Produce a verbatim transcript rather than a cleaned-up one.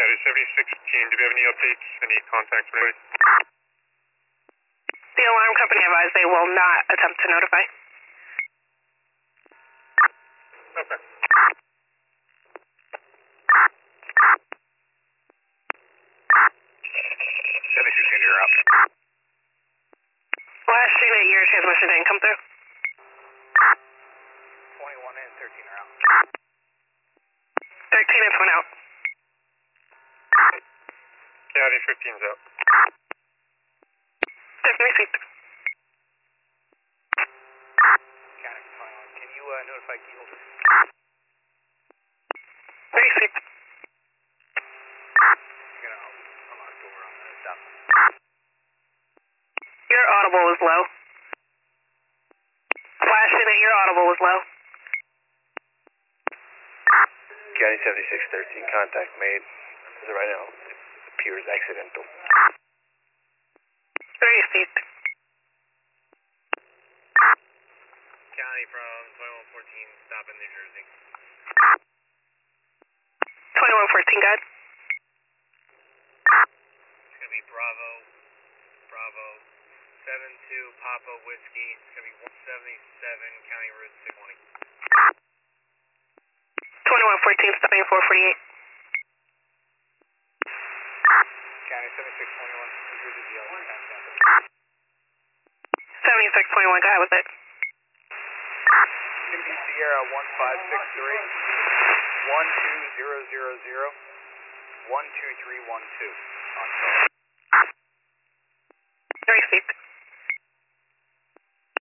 County seventy-six team, do we have any updates, any contacts or anything? The alarm company advised they will not attempt to notify. Okay. seventy-six team, you're up. Last unit, your transmission didn't come through. twenty-one and thirteen are out. thirteen is went out. County fifteen's out. Just received. County twenty-one, can you uh, notify key holder? Received. You're gonna unlock door on the stop. Your audible was low. Last unit, your audible was low. County seventy-six thirteen, contact made. As of right now, it appears accidental. Received. County from twenty-one fourteen, stop in New Jersey. twenty-one fourteen, good. It's gonna be Bravo, Bravo, seven two Papa Whiskey. It's gonna be one seventy-seven County Route six twenty. twenty-one fourteen, stopping four forty-eight. County seventy-six twenty-one, New Jersey D L, County Tampa. seventy-six twenty-one, go ahead with it. It's gonna be Sierra one five six three, one two zero zero zero, one two three one two on call.